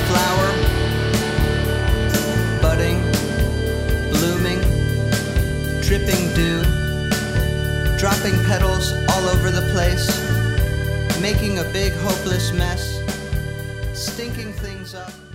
flower, budding, blooming, dripping dew, dropping petals all over the place, making a big hopeless mess, stinking things up.